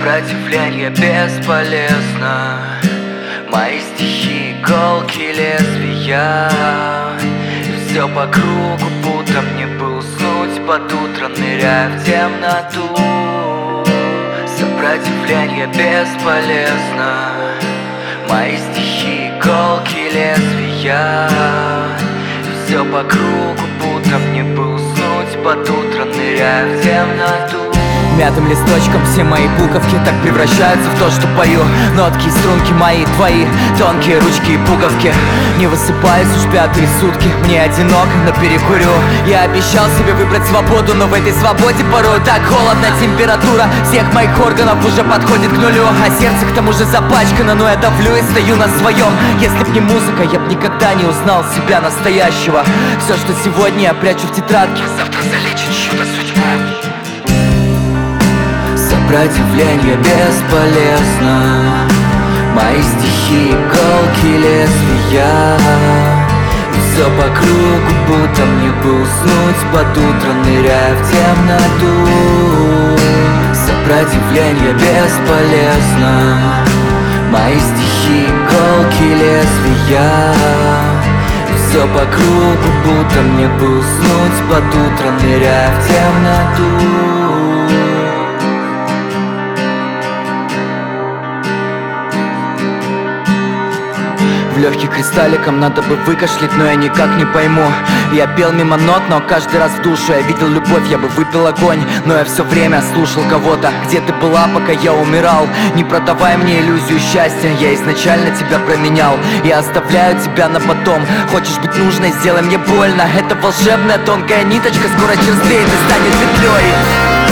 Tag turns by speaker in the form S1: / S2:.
S1: Сопротивление бесполезно. Мои стихи иголки лезвия, и все по кругу, будто мне бы уснуть под утро, ныряя в темноту. Сопротивление бесполезно. Мои стихи иголки лезвия, и все по кругу, будто мне бы уснуть под утро, ныряя в темноту.
S2: Мятым листочком все мои буковки так превращаются в то, что пою. Нотки и струнки мои, твои, тонкие ручки и пуговки. Не высыпаюсь уж пятые сутки, мне одиноко, но перекурю. Я обещал себе выбрать свободу, но в этой свободе порой так холодно. Температура всех моих органов уже подходит к нулю, а сердце к тому же запачкано, но я давлю и стою на своем. Если б не музыка, я б никогда не узнал себя настоящего. Все, что сегодня я прячу в тетрадке, завтра залечит чью-то судьбу.
S1: Сопротивление бесполезно. Мои стихи иголки лезвия, и все по кругу, будто мне бы уснуть под утро, ныряя в темноту. Сопротивление бесполезно. Мои стихи иголки лезвия, и все по кругу, будто мне бы уснуть под утро, ныряя в темноту.
S2: В легких кристалликом надо бы выкашлять, но я никак не пойму. Я пел мимо нот, но каждый раз в душу я видел любовь, я бы выпил огонь, но я все время слушал кого-то. Где ты была, пока я умирал? Не продавай мне иллюзию счастья, я изначально тебя променял. Я оставляю тебя на потом. Хочешь быть нужной, сделай мне больно. Это волшебная тонкая ниточка, скоро черствеет и станет петлей.